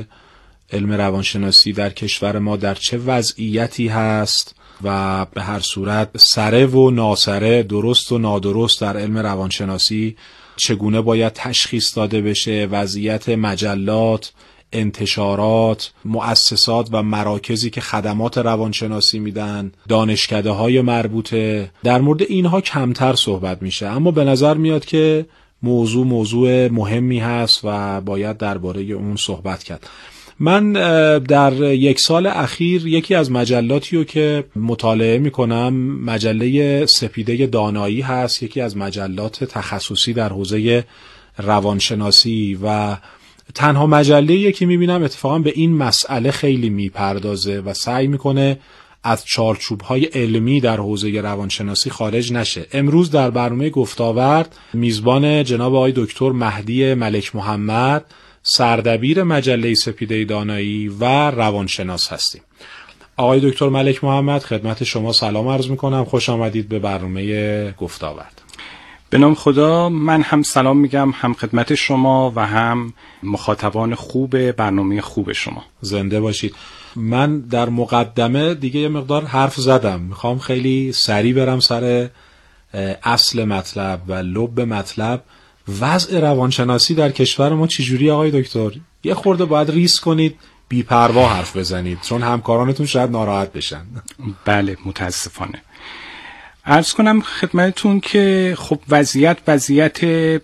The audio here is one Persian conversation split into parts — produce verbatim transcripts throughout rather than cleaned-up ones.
علم روانشناسی در کشور ما در چه وضعیتی هست و به هر صورت سره و ناسره، درست و نادرست در علم روانشناسی چگونه باید تشخیص داده بشه، وضعیت مجلات، انتشارات، مؤسسات و مراکزی که خدمات روانشناسی میدن، دانشکده های مربوطه، در مورد اینها کمتر صحبت میشه. اما به نظر میاد که موضوع موضوع مهمی هست و باید درباره اون صحبت کرد. من در یک سال اخیر یکی از مجلاتی رو که مطالعه میکنم مجله سپیده دانایی هست، یکی از مجلات تخصصی در حوزه روانشناسی و تنها مجله‌ای که میبینم اتفاقا به این مسئله خیلی میپردازه و سعی میکنه از چارچوب‌های علمی در حوزه روانشناسی خارج نشه. امروز در برنامه گفت‌وآورد میزبان جناب آقای دکتر مهدی ملک محمد، سردبیر مجله سپیده دانایی و روانشناس هستیم. آقای دکتر ملک محمد، خدمت شما سلام عرض میکنم، خوش آمدید به برنامه گفت‌وآورد. به نام خدا، من هم سلام میگم، هم خدمت شما و هم مخاطبان خوب برنامه خوب شما. زنده باشید. من در مقدمه دیگه یه مقدار حرف زدم، میخوام خیلی سریع برم سر اصل مطلب و لب مطلب. وضع روانشناسی در کشور ما چجوری آقای دکتر؟ یه خورده باید ریس کنید، بی پروا حرف بزنید، چون همکارانتون شاید ناراحت بشن. بله، متاسفانه. عرض کنم خدمتتون که خب وضعیت وضعیت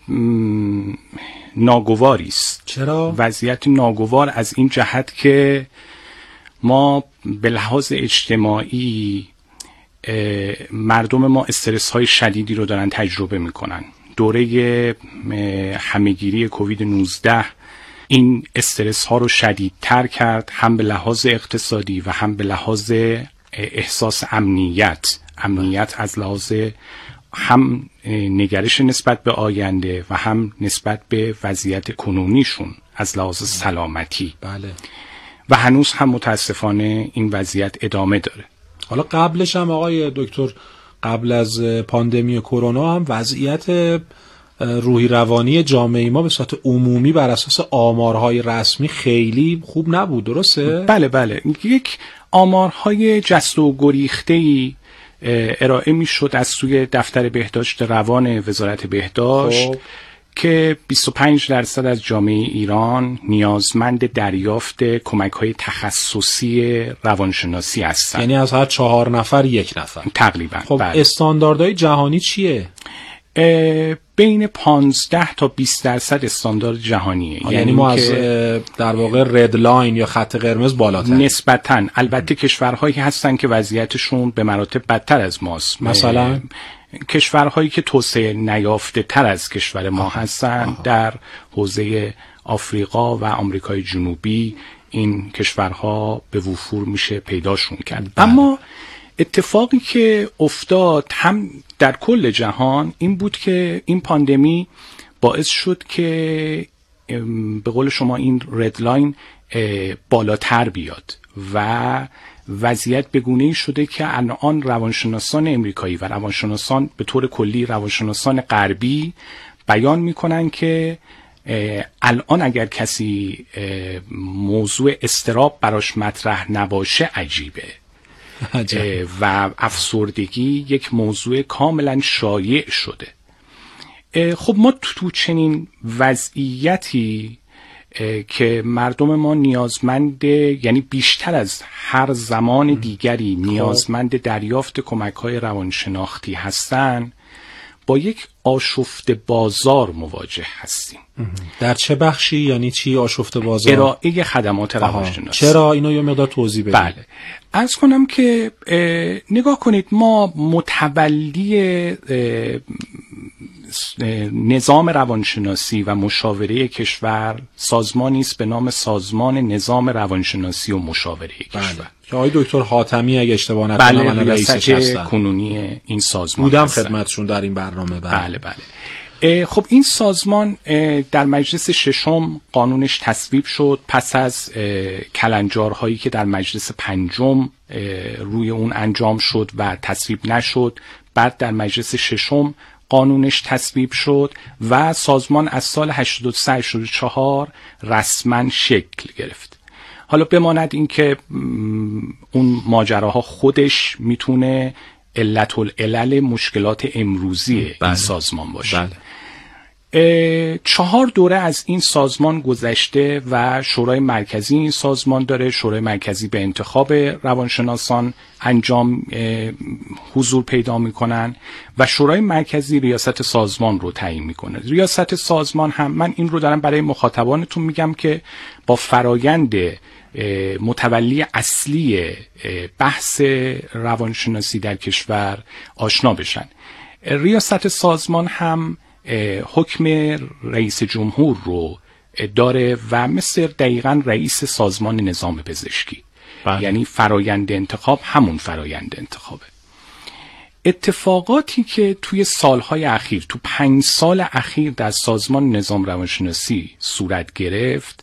ناگواری است. چرا؟ وضعیت ناگوار از این جهت که ما به لحاظ اجتماعی مردم ما استرس های شدیدی رو دارن تجربه میکنن. دوره همهگیری کووید نوزده این استرس ها رو شدیدتر کرد، هم به لحاظ اقتصادی و هم به لحاظ احساس امنیت. امنیت از لحاظ هم نگرش نسبت به آینده و هم نسبت به وضعیت کنونیشون از لحاظ سلامتی. بله. و هنوز هم متاسفانه این وضعیت ادامه داره. حالا قبلش هم آقای دکتر، قبل از پاندمی کرونا هم وضعیت روحی روانی جامعه ما به صورت عمومی بر اساس آمارهای رسمی خیلی خوب نبود، درسته؟ بله بله. یک آمارهای جست و گریخته‌ای ارائه می شد از سوی دفتر بهداشت روان وزارت بهداشت خب. که بیست و پنج درصد از جامعه ایران نیازمند دریافت کمک‌های تخصصی روانشناسی هستند. یعنی از هر چهار نفر یک نفر تقریبا. خب بله. استانداردهای جهانی چیه؟ بین پانزده تا بیست درصد استاندارد جهانیه. یعنی, یعنی ما از در واقع رد لاین یا خط قرمز بالاتر نسبتاً. البته کشورهایی هستن که وضعیتشون به مراتب بدتر از ماست، مثلا کشورهایی که توسعه نیافته تر از کشور ما آه. هستن آه. در حوزه آفریقا و آمریکای جنوبی این کشورها به وفور میشه پیداشون کرد. بله. اما اتفاقی که افتاد هم در کل جهان این بود که این پاندمی باعث شد که به قول شما این رد لاین بالاتر بیاد و وضعیت به گونه‌ای شده که الان روانشناسان امریکایی و روانشناسان به طور کلی روانشناسان غربی بیان میکنن که الان اگر کسی موضوع اضطراب براش مطرح نباشه عجیبه عجب. و افسردگی یک موضوع کاملا شایع شده. خب ما تو چنین وضعیتی که مردم ما نیازمند، یعنی بیشتر از هر زمان دیگری نیازمند دریافت کمک‌های روانشناختی هستن، با یک آشفته بازار مواجه هستیم. در چه بخشی؟ یعنی چی آشفته بازار؟ ارائه خدمات روانشناسی. چرا؟ اینو یه مقدار توضیح بدید. بله. عرض کنم که نگاه کنید، ما متولی نظام روانشناسی و مشاوره کشور سازمانی است به نام سازمان نظام روانشناسی و مشاوره بله. کشور که آقای دکتر حاتمی اگه اشتباه نکنم بله من رئیسش هستم. کنونی این سازمان بودم هستن. خدمتشون در این برنامه. بله بله, بله. خب این سازمان در مجلس ششم قانونش تصویب شد پس از کلنجارهایی که در مجلس پنجم روی اون انجام شد و تصویب نشد. بعد در مجلس ششم قانونش تصویب شد و سازمان از سال هشتاد و سه هشتاد و چهار رسما شکل گرفت. حالا بماند این که اون ماجراها خودش میتونه علت العلل مشکلات امروزی بله. این سازمان باشه. بله. چهار دوره از این سازمان گذشته و شورای مرکزی این سازمان داره. شورای مرکزی به انتخاب روانشناسان انجام حضور پیدا میکنن و شورای مرکزی ریاست سازمان رو تعیین میکنه. ریاست سازمان هم، من این رو دارم برای مخاطبانتون میگم که با فرایند متولی اصلی بحث روانشناسی در کشور آشنا بشن. ریاست سازمان هم حکم رئیس جمهور رو داره و مثل دقیقاً رئیس سازمان نظام پزشکی. بله. یعنی فرایند انتخاب همون فرایند انتخابه. اتفاقاتی که توی سالهای اخیر، تو پنج سال اخیر در سازمان نظام روانشناسی صورت گرفت،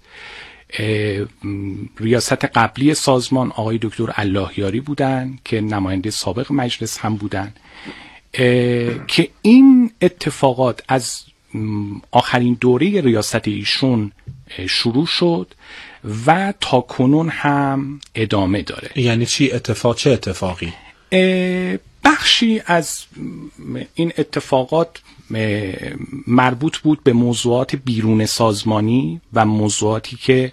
ریاست قبلی سازمان آقای دکتر اللهیاری بودن که نماینده سابق مجلس هم بودن که این اتفاقات از آخرین دوره ریاست ایشون شروع شد و تا کنون هم ادامه داره. یعنی چی اتفاق؟ چه اتفاقی؟ بخشی از این اتفاقات مربوط بود به موضوعات بیرون سازمانی و موضوعاتی که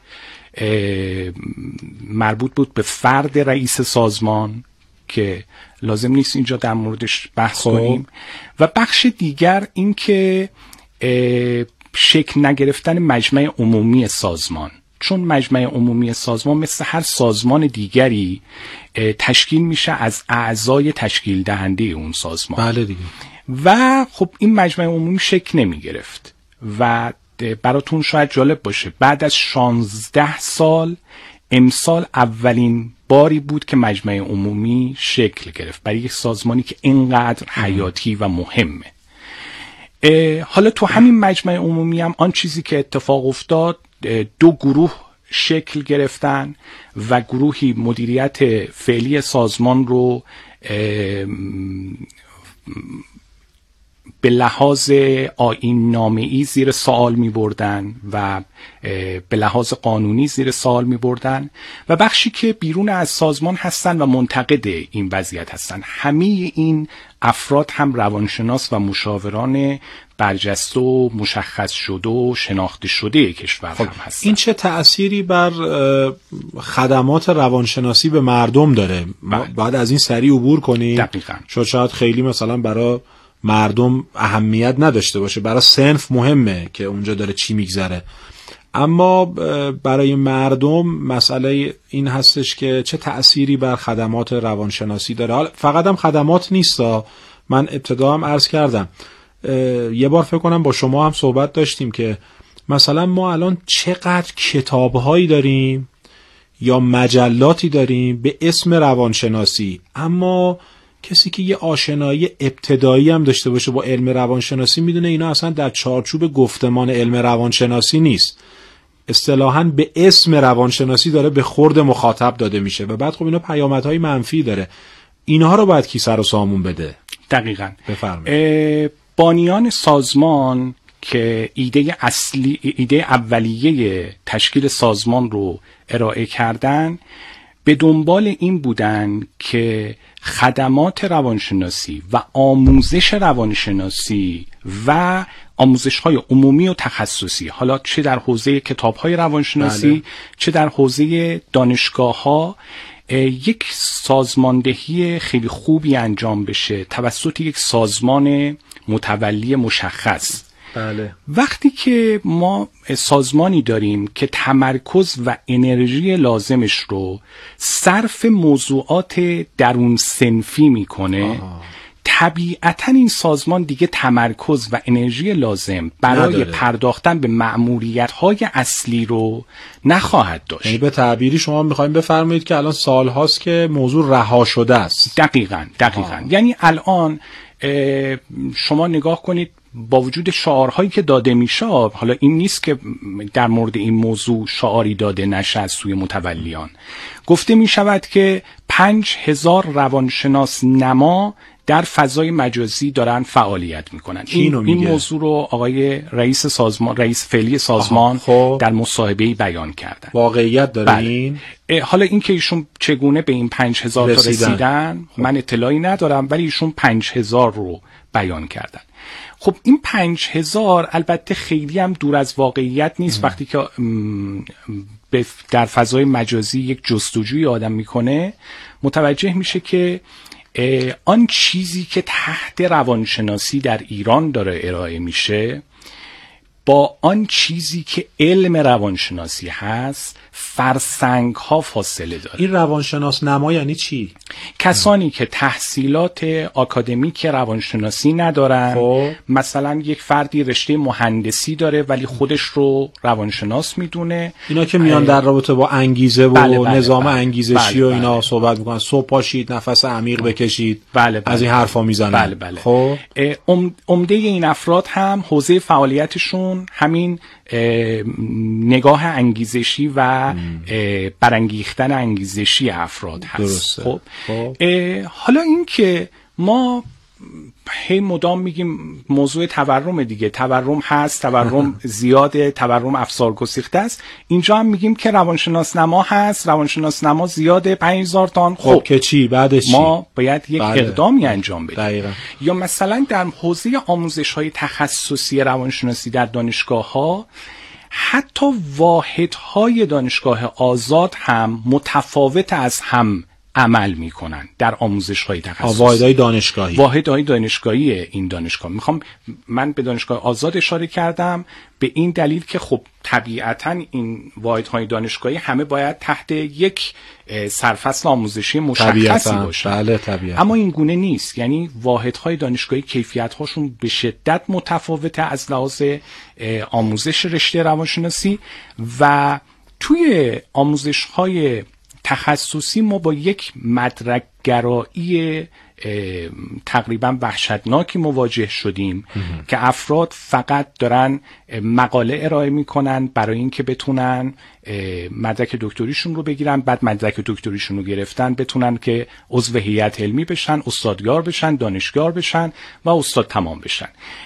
مربوط بود به فرد رئیس سازمان که لازم نیست اینجا در موردش بحث کنیم، و بخش دیگر این که شکل نگرفتن مجمع عمومی سازمان، چون مجمع عمومی سازمان مثل هر سازمان دیگری تشکیل میشه از اعضای تشکیل دهنده اون سازمان. بله دیگه. و خب این مجمع عمومی شکل نمی گرفت و براتون شاید جالب باشه بعد از شانزده سال امسال اولین باری بود که مجمع عمومی شکل گرفت برای یک سازمانی که اینقدر حیاتی و مهمه. حالا تو همین مجمع عمومی هم آن چیزی که اتفاق افتاد، دو گروه شکل گرفتن و گروهی مدیریت فعلی سازمان رو به لحاظ آیین نامه‌ای زیر سوال می بردن و به لحاظ قانونی زیر سوال می بردن و بخشی که بیرون از سازمان هستن و منتقد این وضعیت هستن. همه این افراد هم روانشناس و مشاوران برجسته و مشخص شده و شناخته شده کشور خب هم هستن. این چه تأثیری بر خدمات روانشناسی به مردم داره؟ بعد از این سریع عبور کنیم. دقیقاً. شاید شاید خیلی مثلا برای مردم اهمیت نداشته باشه، برای صنف مهمه که اونجا داره چی میگذره، اما برای مردم مسئله این هستش که چه تأثیری بر خدمات روانشناسی داره. حالا فقط هم خدمات نیستا، من ابتدا هم عرض کردم، یه بار فکر کنم با شما هم صحبت داشتیم که مثلا ما الان چقدر کتابهایی داریم یا مجلاتی داریم به اسم روانشناسی، اما کسی که یه آشنایی ابتدایی هم داشته باشه با علم روانشناسی میدونه اینا اصلا در چارچوب گفتمان علم روانشناسی نیست، اصطلاحاً به اسم روانشناسی داره به خورد مخاطب داده میشه و بعد خب اینا پیامدهای منفی داره. اینها رو باید کی سر و سامون بده؟ دقیقاً. بفرمایید. بانیان سازمان که ایده اصلی، ایده اولیه تشکیل سازمان رو ارائه کردن، به دنبال این بودن که خدمات روانشناسی و آموزش روانشناسی و آموزش‌های عمومی و تخصصی، حالا چه در حوزه کتاب‌های روانشناسی بله. چه در حوزه دانشگاه‌ها، یک سازماندهی خیلی خوبی انجام بشه توسط یک سازمان متولی مشخص. بله. وقتی که ما سازمانی داریم که تمرکز و انرژی لازمش رو صرف موضوعات درون صنفی میکنه، آها. طبیعتا این سازمان دیگه تمرکز و انرژی لازم برای نداره. پرداختن به مأموریت‌های اصلی رو نخواهد داشت. یعنی به تعبیری شما میخوایم بفرمایید که الان سالهاست که موضوع رها شده است. دقیقاً دقیقاً آه. یعنی الان شما نگاه کنید، با وجود شعارهایی که داده میشه، حالا این نیست که در مورد این موضوع شعاری داده نشه از سوی متولیان، گفته می شود که پنج هزار روانشناس نما در فضای مجازی دارن فعالیت میکنن. این, این موضوع رو آقای رئیس سازمان رئیس فعلی سازمان خب. در مصاحبه‌ای بیان کردن. واقعیت داره بله. این؟ حالا این که ایشون چگونه به این پنج هزار تا رسیدن خب. من اطلاعی ندارم، ولی ایشون پنج هزار رو بیان کردن. خب این پنج هزار البته خیلی هم دور از واقعیت نیست. ام. وقتی که در فضای مجازی یک جستجوی آدم میکنه متوجه میشه که آن چیزی که تحت روانشناسی در ایران داره ارائه میشه با آن چیزی که علم روانشناسی هست فرسنگ ها فاصله داره. این روانشناس نما یعنی چی؟ کسانی که تحصیلات آکادمیک روانشناسی ندارن. خب. مثلا یک فردی رشته مهندسی داره ولی خودش رو روانشناس میدونه. اینا که میان در رابطه با انگیزه و بله بله نظام بله انگیزشی بله و اینا بله صحبت میکنن. صبح پاشید، نفس عمیق بکشید، بله بله از این حرفا میزنن. بله بله. خب عمده این افراد هم حوزه فعالیتشون همین نگاه انگیزشی و برانگیختن انگیزشی افراد هست. خب حالا این که ما هی مدام میگیم موضوع تورم دیگه، تورم هست، تورم زیاده، تورم افسار گسیخته است. اینجا هم میگیم که روانشناس نما هست، روانشناس نما زیاده، پنج هزار تن. خب, خب که چی بعدش چی؟ ما باید یک بله. اقدامی انجام بدیم. دقیقا. یا مثلا در حوزه آموزش های تخصصی روانشناسی در دانشگاه ها حتی واحدهای دانشگاه آزاد هم متفاوت از هم عمل میکنن در آموزش های تخصصی. واحدهای دانشگاهی واحدهای دانشگاهی این دانشگاه. میخوام من به دانشگاه آزاد اشاره کردم به این دلیل که خب طبیعتاً این واحدهای دانشگاهی همه باید تحت یک سرفصل آموزشی مشخصی باشن. بله طبیعتاً. اما این گونه نیست. یعنی واحدهای دانشگاهی کیفیت‌هاشون به شدت متفاوته از لحاظ آموزش رشته روانشناسی و توی آموزش‌های تخصصی ما با یک مدرک گرایی تقریبا وحشتناکی مواجه شدیم که افراد فقط دارن مقاله ارائه میکنن برای اینکه بتونن مدرک دکتریشون رو بگیرن، بعد مدرک دکتریشون رو گرفتن بتونن که عضو هیئت علمی بشن، استادیار بشن، دانشگاه بشن و استاد تمام بشن.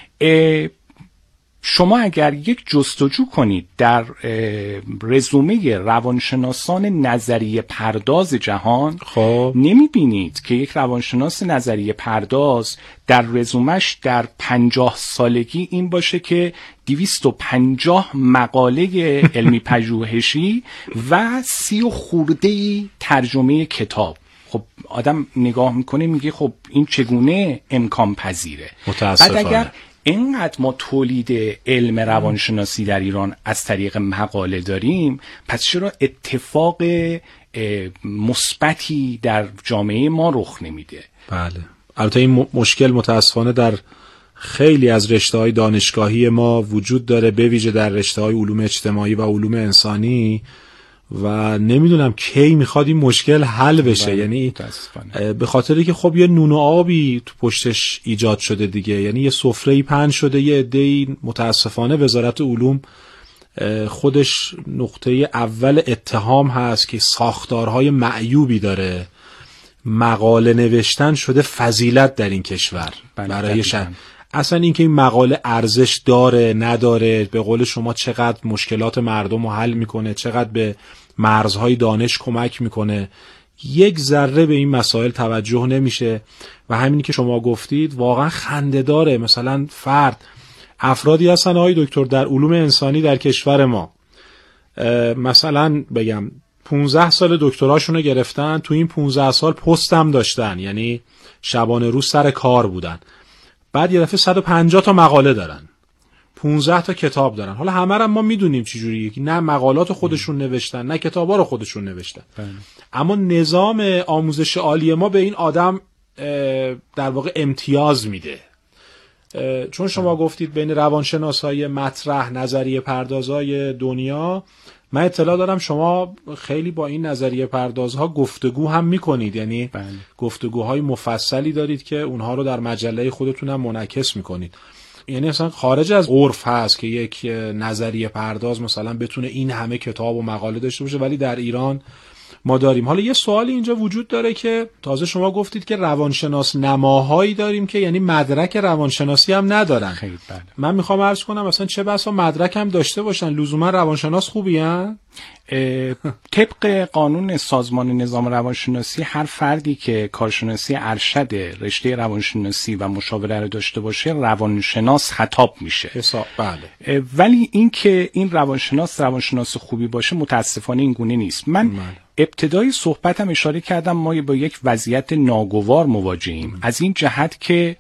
شما اگر یک جستجو کنید در رزومه روانشناسان نظریه پرداز جهان خب نمیبینید که یک روانشناس نظریه پرداز در رزومش در پنجاه سالگی این باشه که دویست و پنجاه مقاله علمی پژوهشی و سی و خورده‌ای ترجمه کتاب. خب آدم نگاه میکنه میگه خب این چگونه امکان پذیره؟ متاسفانه. بعد اگر اینقدر ما تولید علم روانشناسی در ایران از طریق مقاله داریم، پس چرا اتفاق مثبتی در جامعه ما رخ نمیده؟ بله. البته این مشکل متاسفانه در خیلی از رشته‌های دانشگاهی ما وجود داره، به ویژه در رشته‌های علوم اجتماعی و علوم انسانی و نمیدونم کی میخواد این مشکل حل بشه. بله. یعنی به خاطری که خب یه نون و آبی تو پشتش ایجاد شده دیگه، یعنی یه سفره‌ای پهن شده، یه عده‌ای متاسفانه وزارت علوم خودش نقطه اول اتهام هست که ساختارهای معیوبی داره. مقاله نوشتن شده فضیلت در این کشور. بله. برای شهر اصلا اینکه این مقاله ارزش داره نداره، به قول شما چقدر مشکلات مردم رو حل میکنه، چقدر به مرزهای دانش کمک میکنه، یک ذره به این مسائل توجه نمیشه و همینی که شما گفتید واقعا خنده داره. مثلا فرد افرادی هستن آقای دکتر در علوم انسانی در کشور ما، مثلا بگم پونزده سال دکتراشونو گرفتن، تو این پونزده سال پست هم داشتن، یعنی شبانه روز سر کار بودن، بعد یه دفعه صد و پنجاه تا مقاله دارن، پانزده تا کتاب دارن. حالا همه رو ما میدونیم چجوریه که نه مقالات خودشون نوشتن نه کتابا رو خودشون نوشتن. بله. اما نظام آموزش عالی ما به این آدم در واقع امتیاز میده. چون شما بله. گفتید بین روانشناسای مطرح نظریه پردازای دنیا، من اطلاع دارم شما خیلی با این نظریه پردازها گفتگو هم میکنید، یعنی بله. گفتگوهای مفصلی دارید که اونها رو در مجله خودتون هم منعکس میکنید. یعنی اصلا خارج از عرف هست که یک نظریه پرداز مثلا بتونه این همه کتاب و مقاله داشته باشه، ولی در ایران ما داریم. حالا یه سوالی اینجا وجود داره که تازه شما گفتید که روانشناس نماهایی داریم که یعنی مدرک روانشناسی هم ندارن. خیلی بله. من میخوام عرض کنم مثلا چه بسا مدرک هم داشته باشن لزوما روانشناس خوبی هن؟ طبق قانون سازمان نظام روانشناسی هر فردی که کارشناسی ارشد رشته روانشناسی و مشاوره رو داشته باشه روانشناس خطاب میشه. حساب بله. ولی این که این روانشناس روانشناس خوبی باشه متاسفانه این گونه نیست. من بله. ابتدای صحبتم اشاره کردم ما با یک وضعیت ناگوار مواجهیم بله. از این جهت که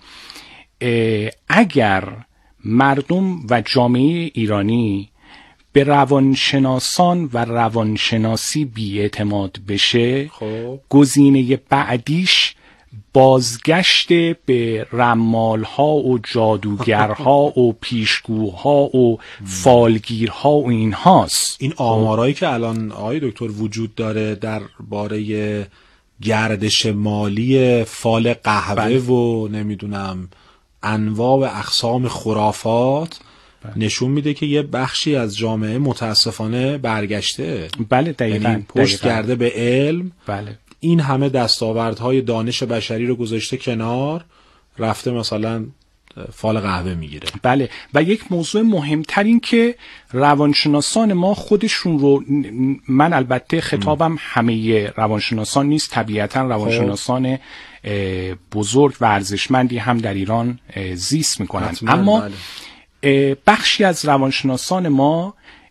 اگر مردم و جامعه ایرانی به روانشناسان و روانشناسی بی‌اعتماد بشه خب. گزینه بعدیش بازگشت به رمالها و جادوگرها و پیشگوها و فالگیرها و اینهاست. این آمارایی که الان آقای دکتر وجود داره در باره گردش مالی فال قهوه بله. و نمیدونم انواع و اقسام خرافات نشون میده که یه بخشی از جامعه متاسفانه برگشته. بله دقیقاً. یعنی پشت دقیقاً. کرده به علم. بله. این همه دستاوردهای دانش بشری رو گذاشته کنار، رفته مثلا فال قهوه میگیره. بله. و یک موضوع مهمتر این که روانشناسان ما خودشون رو، من البته خطابم م. همه روانشناسان نیست، طبیعتا روانشناسان بزرگ و ارزشمندی هم در ایران زیست میکنن، اما بله. بخشی از روانشناسان ما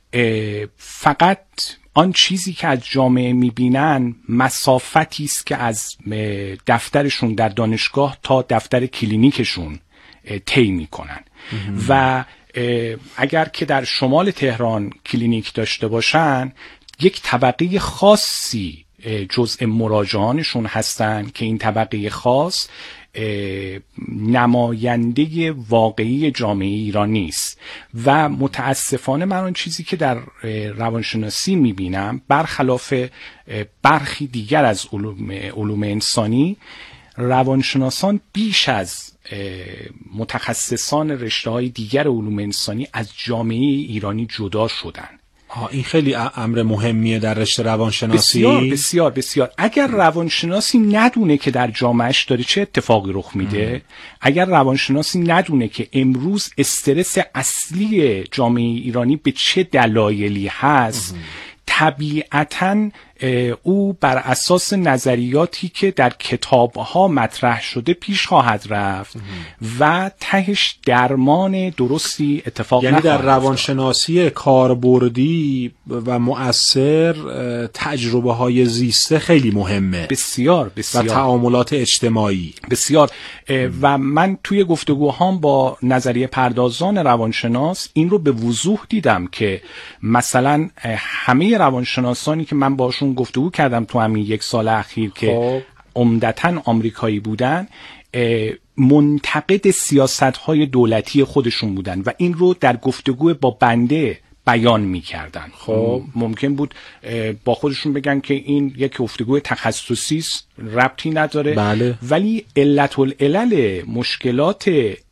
فقط آن چیزی که از جامعه میبینن مسافتی است که از دفترشون در دانشگاه تا دفتر کلینیکشون طی میکنن و اگر که در شمال تهران کلینیک داشته باشن یک طبقه خاصی جزء مراجعانشون هستن که این طبقه خاص نماینده واقعی جامعه ایران نیست و متاسفانه من آن چیزی که در روانشناسی میبینم برخلاف برخی دیگر از علوم, علوم انسانی، روانشناسان بیش از متخصصان رشته‌های دیگر علوم انسانی از جامعه ایرانی جدا شدن. این خیلی امر مهمیه در رشته روانشناسی. بسیار بسیار بسیار. اگر روانشناسی ندونه که در جامعهش داره چه اتفاقی رخ میده، ام. اگر روانشناسی ندونه که امروز استرس اصلی جامعه ایرانی به چه دلایلی هست، ام. طبیعتاً او بر اساس نظریاتی که در کتابها مطرح شده پیش خواهد رفت و تهش درمان درستی اتفاق یعنی نخواهد در روانشناسی کاربردی و مؤثر تجربه های زیسته خیلی مهمه. بسیار بسیار. و تعاملات اجتماعی بسیار. و من توی گفتگوهام با نظریه پردازان روانشناس این رو به وضوح دیدم که مثلا همه روانشناسانی که من باشون گفتگو کردم تو همین یک سال اخیر که عمدتاً آمریکایی بودن، منتقد سیاست‌های دولتی خودشون بودن و این رو در گفتگو با بنده بیان می‌کردن. خب ممکن بود با خودشون بگن که این یک گفتگو تخصصی است، ربطی نداره. بله. ولی علت العلل مشکلات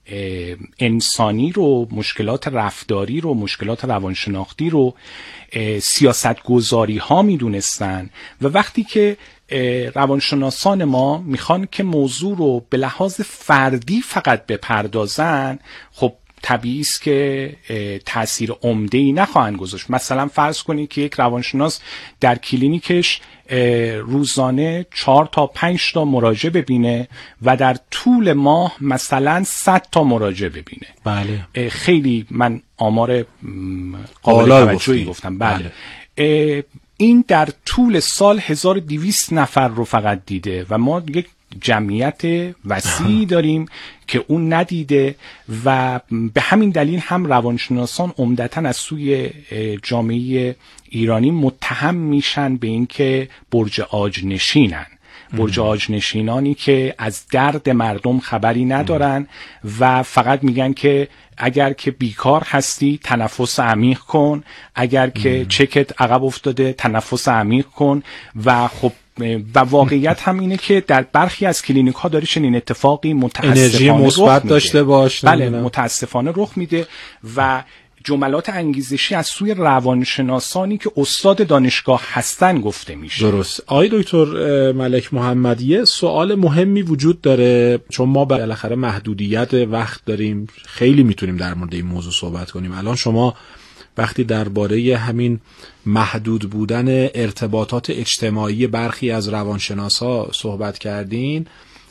انسانی رو، مشکلات رفتاری رو، مشکلات روانشناختی رو سیاستگذاری ها می دونستن و وقتی که روانشناسان ما میخوان که موضوع رو به لحاظ فردی فقط بپردازن، خب طبیعی است که تأثیر عمده‌ای نخواهند گذاشت. مثلا فرض کنید که یک روانشناس در کلینیکش روزانه چهار تا پنج تا مراجعه ببینه و در طول ماه مثلا صد تا مراجعه ببینه. بله. خیلی من آمار قابل توجهی گفتم. بله. بله. این در طول سال هزار و دویست نفر رو فقط دیده و ما یک جمعیت وسیعی داریم که اون ندیده و به همین دلیل هم روانشناسان عمدتاً از سوی جامعه ایرانی متهم میشن به اینکه برج آج نشینن. برج آج نشینانی که از درد مردم خبری ندارن و فقط میگن که اگر که بیکار هستی تنفس عمیق کن، اگر که چکت عقب افتاده تنفس عمیق کن و خب و واقعیت هم اینه که در برخی از کلینیک ها داره چنین اتفاقی متاسفانه انرژی مثبت داشته باش. بله متاسفانه رخ میده و جملات انگیزشی از سوی روانشناسانی که استاد دانشگاه هستن گفته میشه. درست. آقای دکتر ملک محمد، یه سوال مهمی وجود داره، چون ما بالاخره محدودیت وقت داریم، خیلی میتونیم در مورد این موضوع صحبت کنیم. الان شما وقتی درباره همین محدود بودن ارتباطات اجتماعی برخی از روانشناسا صحبت کردین،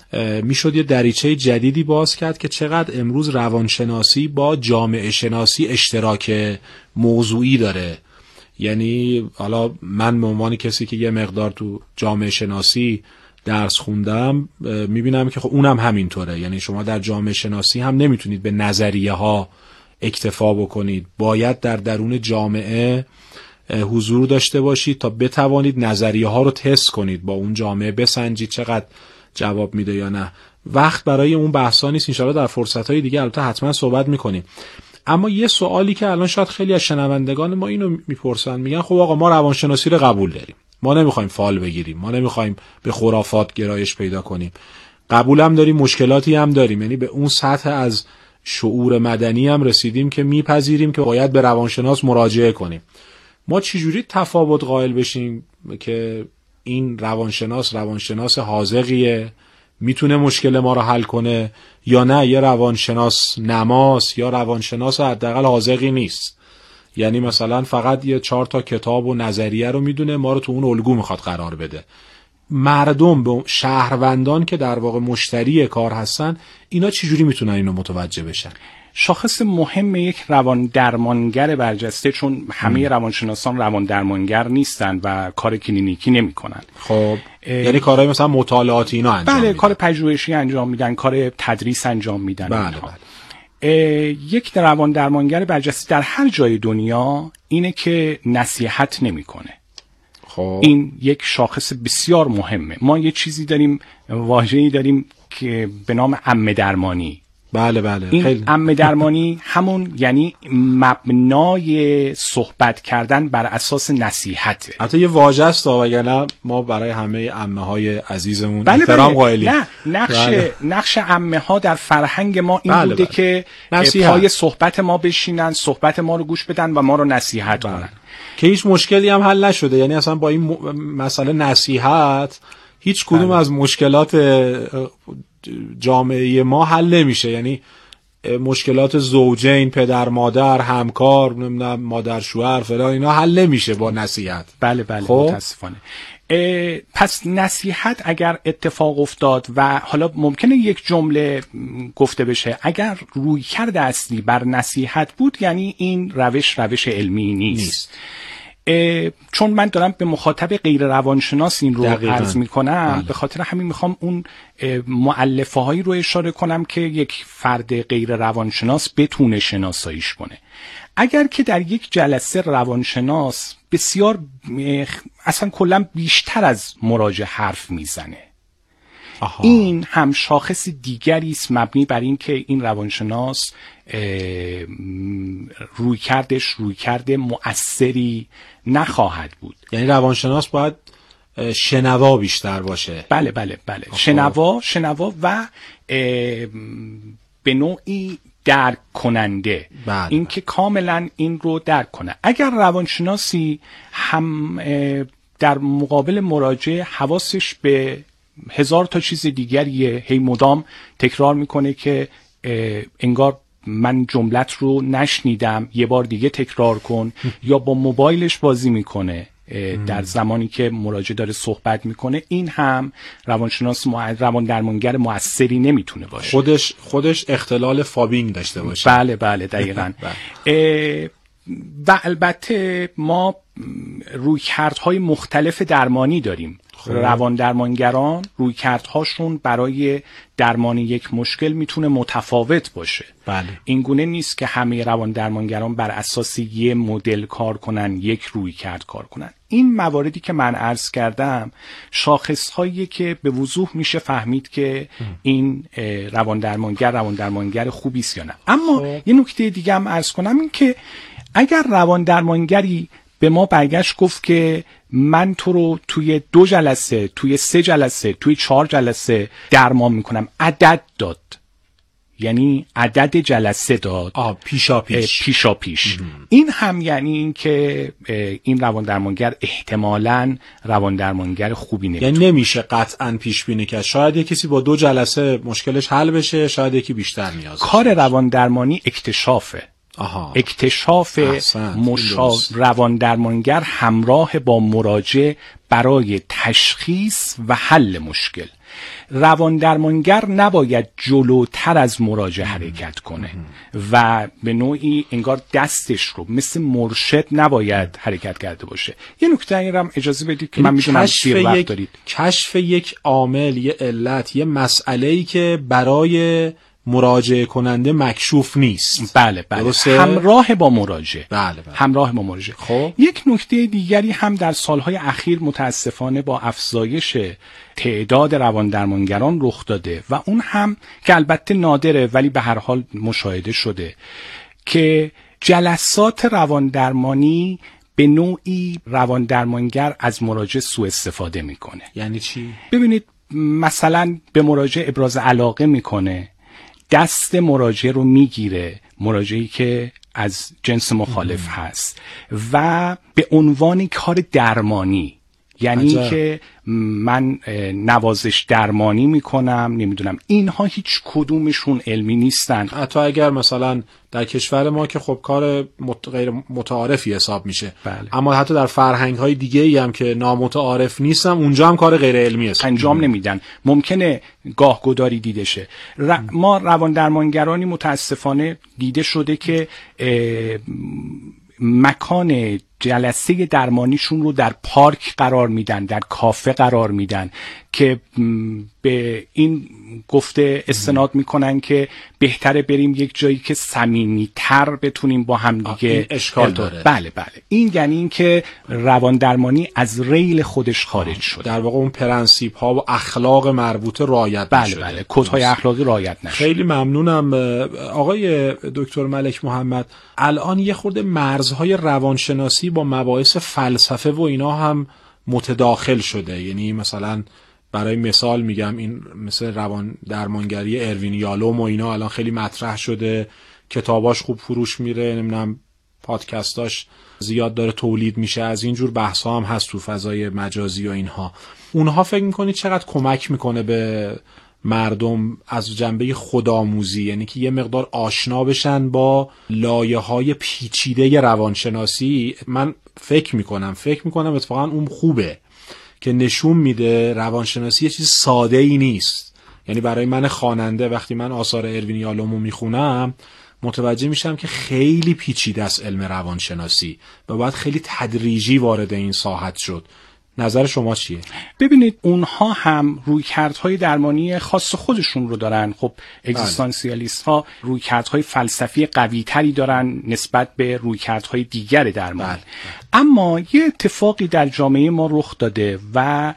میشد یه دریچه جدیدی باز کرد که چقدر امروز روانشناسی با جامعه شناسی اشتراک موضوعی داره. یعنی حالا من به عنوان کسی که یه مقدار تو جامعه شناسی درس خوندم میبینم که خب اونم همینطوره. یعنی شما در جامعه شناسی هم نمیتونید به نظریه ها اکتفا بکنید، باید در درون جامعه حضور داشته باشید تا بتوانید نظریه ها رو تست کنید، با اون جامعه بسنجید چقدر جواب میده یا نه. وقت برای اون بحثا نیست، انشالله در فرصتهای دیگه البته حتما صحبت میکنیم. اما یه سوالی که الان شاید خیلی از شنوندگان ما اینو میپرسن، میگن خب آقا ما روانشناسی رو قبول داریم، ما نمیخوایم فال بگیریم، ما نمیخوایم به خرافات گرایش پیدا کنیم، قبولم داریم، مشکلاتی هم داریم، یعنی به اون سطح از شعور مدنی هم رسیدیم که میپذیریم که باید به روانشناس مراجعه کنیم. ما چجوری تفاوت قائل بشیم که این روانشناس روانشناس حاذقیه، میتونه مشکل ما رو حل کنه، یا نه یه روانشناس نماس یا روانشناس حداقل حاذقی نیست، یعنی مثلا فقط یه چهار تا کتاب و نظریه رو میدونه، ما رو تو اون الگو میخواد قرار بده. مردم، به شهروندان که در واقع مشتری کار هستن، اینا چجوری میتونن اینو متوجه بشن؟ شاخص مهم یک روان درمانگر برجسته، چون همه روانشناسان روان درمانگر نیستن و کار کلینیکی نمیکنن. خب یعنی کارهای مثلا مطالعاتی اینا انجام بله میدن. کار پژوهشی انجام میدن، کار تدریس انجام میدن. بله بله. یک روان درمانگر برجسته در هر جای دنیا اینه که نصیحت نمیکنه. خب این یک شاخص بسیار مهمه. ما یه چیزی داریم، واژه‌ای داریم که به نام عمه درمانی. بله بله. این عمه درمانی همون یعنی مبنای صحبت کردن بر اساس نصیحته. حتی یه واژه است وگرنه ما برای همه عمه های عزیزمون بله احترام قائلیم. نه نقش بله. نقش عمه ها در فرهنگ ما این بله بوده بله. که نصیحت. پای صحبت ما بشینن، صحبت ما رو گوش بدن و ما رو نصیحت بله. کنن، که هیچ مشکلی هم حل نشده. یعنی اصلا با این م... مسئله نصیحت هیچ کدوم بله. از مشکلات جامعه ما حل نمیشه. یعنی مشکلات زوجین، پدر مادر، همکار، نمیدونم مادر شوهر فلان، اینا حل نمیشه با نصیحت. بله بله خب؟ متاسفانه. پس نصیحت اگر اتفاق افتاد و حالا ممکنه یک جمله گفته بشه اگر رویکرد اصلی بر نصیحت بود، یعنی این روش روش علمی نیست, نیست. چون من دارم به مخاطب غیر روانشناس این رو عرض میکنم، بله. به خاطر همین میخوام اون مؤلفه هایی رو اشاره کنم که یک فرد غیر روانشناس بتونه شناساییش کنه. اگر که در یک جلسه روانشناس بسیار اصلا کلا بیشتر از مراجع حرف میزنه، آها. این هم شاخص دیگری است مبنی بر این که این روانشناس روی کردش روی کرده مؤثری نخواهد بود. یعنی روانشناس باید شنوا بیشتر باشه. بله بله بله آها. شنوا شنوا و به نوعی درک کننده، بله. این که کاملا این رو درک کنه. اگر روانشناسی هم در مقابل مراجع حواسش به هزار تا چیز دیگریه، هی مدام تکرار میکنه که انگار من جملت رو نشنیدم، یه بار دیگه تکرار کن، یا با موبایلش بازی میکنه در زمانی که مراجع داره صحبت میکنه، این هم روانشناس روان درمانگر موثری نمیتونه باشه. خودش خودش اختلال فابینگ داشته باشه. بله بله دقیقاً. و البته ما رویکردهای مختلف درمانی داریم. روان درمانگران رویکردهاشون برای درمان یک مشکل میتونه متفاوت باشه. بله. این گونه نیست که همه روان درمانگران بر اساس یک مدل کار کنن، یک رویکرد کار کنن. این مواردی که من عرض کردم شاخصهایی که به وضوح میشه فهمید که این روان درمانگر روان درمانگر خوبی است یا نه. اما خب. یه نکته دیگه هم عرض کنم، این که اگر روان درمانگری به ما برگشت گفت که من تو رو توی دو جلسه، توی سه جلسه، توی چهار جلسه درمان میکنم، عدد داد، یعنی عدد جلسه داد. آه پیشا پیش پیشا پیش. این هم یعنی این که این روان درمانگر احتمالاً روان درمانگر خوبی نمیتونه. یعنی نمیشه قطعاً پیش بینی کرد. شاید یه کسی با دو جلسه مشکلش حل بشه، شاید یکی بیشتر نیاز داره. کار روان درمانی اکتشافه. آها. اکتشاف مشا... روان درمانگر همراه با مراجع برای تشخیص و حل مشکل. روان درمانگر نباید جلوتر از مراجع حرکت کنه و به نوعی انگار دستش رو مثل مرشد نباید حرکت کرده باشه. یه نکته این هم اجازه بدید که من میدونم دیر وقت دارید. کشف یک عامل، یه علت، یه مسئله‌ای که برای مراجعه کننده مکشوف نیست. بله بله درسته؟ همراه با مراجعه. بله بله. همراه با مراجعه. خب یک نکته دیگری هم در سالهای اخیر متاسفانه با افزایش تعداد روان درمانگران رخ داده و اون هم که البته نادره ولی به هر حال مشاهده شده که جلسات روان درمانی به نوعی روان درمانگر از مراجع سوء استفاده میکنه. یعنی چی؟ ببینید مثلا به مراجع ابراز علاقه میکنه، دست مراجع رو میگیره، مراجعی که از جنس مخالف هست و به عنوان کار درمانی، یعنی عجب. که من نوازش درمانی میکنم، نمیدونم، اینها هیچ کدومشون علمی نیستن. حتی اگر مثلا در کشور ما که خب کار مت... غیر متعارفی حساب میشه، بله. اما حتی در فرهنگ های دیگه ای هم که نامتعارف نیستن اونجا هم کار غیر علمی است انجام م. نمیدن. ممکنه گاه گداری دیده شه. ر... ما روان درمانگرانی متاسفانه دیده شده که مکان جلسه درمانیشون رو در پارک قرار میدن، در کافه قرار میدن که به این گفته استناد میکنن که بهتره بریم یک جایی که صمیمی‌تر بتونیم با هم دیگه اشکال داره. بله بله این یعنی این که روان درمانی از ریل خودش خارج شده. در واقع اون پرنسیپ ها و اخلاق مربوطه رعایت بله نشده. بله کدهای اخلاقی رعایت نشده. خیلی ممنونم آقای دکتر ملک محمد. الان یه خورده مرزهای روانشناسی با مباحث فلسفه و اینا هم متداخل شده. یعنی مثلا برای مثال میگم این مثل روان درمانگری اروین یالوم و اینا الان خیلی مطرح شده، کتاباش خوب فروش میره، نمیدونم پادکستاش زیاد داره تولید میشه، از اینجور بحث ها هم هست تو فضای مجازی و اینها. اونها فکر میکنید چقدر کمک میکنه به مردم از جنبه خودآموزی، یعنی که یه مقدار آشنا بشن با لایه‌های پیچیده روانشناسی؟ من فکر میکنم فکر میکنم اتفاقا اون خوبه که نشون میده روانشناسی یه چیز ساده ای نیست. یعنی برای من خواننده وقتی من آثار اروین یالومو میخونم متوجه میشم که خیلی پیچیده است علم روانشناسی و باید خیلی تدریجی وارد این ساحت شد. نظر شما چیه؟ ببینید اونها هم رویکردهای درمانی خاص خودشون رو دارن. خب اگزیستانسیالیست ها رویکردهای فلسفی قوی تری دارن نسبت به رویکردهای دیگر درمان. بله. اما یه اتفاقی در جامعه ما رخ داده و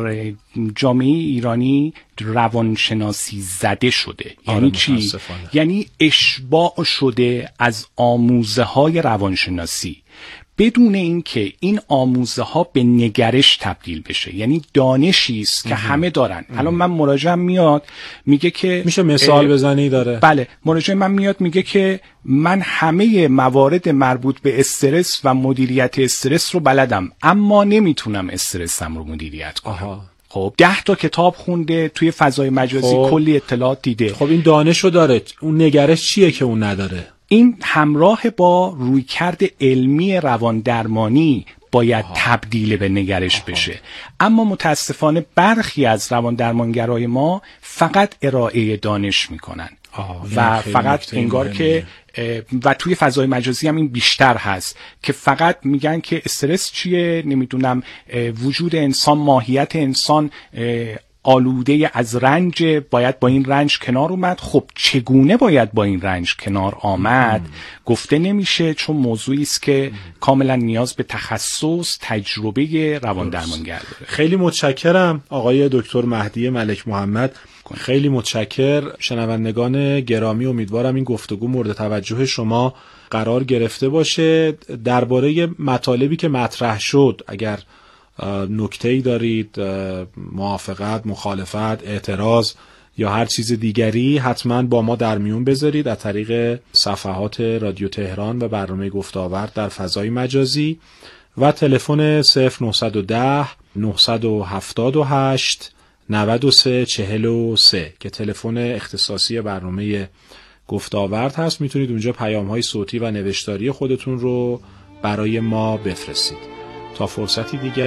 جامعه ایرانی روانشناسی زده شده. یعنی چی؟ یعنی اشباع شده از آموزه های روانشناسی بدون اینکه این آموزه ها به نگرش تبدیل بشه. یعنی دانشی است که همه دارن. الان من مراجعم میاد میگه که میشه مثال بزنی داره؟ بله، مراجع من میاد میگه که من همه موارد مربوط به استرس و مدیریت استرس رو بلدم اما نمیتونم استرسم رو مدیریت کنم. آها. خب ده تا کتاب خونده، توی فضای مجازی خب. کلی اطلاعات دیده. خب این دانش رو داره، اون نگرش چیه که اون نداره؟ این همراه با رویکرد علمی روان درمانی باید آه. تبدیل به نگرش آه. بشه. اما متاسفانه برخی از روان درمانگرای ما فقط ارائه دانش میکنن و فقط انگار که و توی فضای مجازی هم این بیشتر هست که فقط میگن که استرس چیه، نمیدونم وجود انسان، ماهیت انسان آلوده از رنج، باید با این رنج کنار اومد. خب چگونه باید با این رنج کنار آمد ام. گفته نمیشه، چون موضوعی است که ام. کاملا نیاز به تخصص، تجربه روان درمانگر داره. خیلی متشکرم آقای دکتر مهدی ملک محمد. خیلی متشکر. شنوندگان گرامی، امیدوارم این گفتگو مورد توجه شما قرار گرفته باشه. درباره مطالبی که مطرح شد اگر نکته‌ای دارید، موافقت، مخالفت، اعتراض، یا هر چیز دیگری حتما با ما در میون بذارید از طریق صفحات رادیو تهران و برنامه گفت و آورد در فضای مجازی و تلفن صفر نه یک صفر نه هفت هشت نه سه چهار سه که تلفن اختصاصی برنامه گفت و آورد هست. میتونید اونجا پیام‌های صوتی و نوشتاری خودتون رو برای ما بفرستید. تا فرصتی دیگه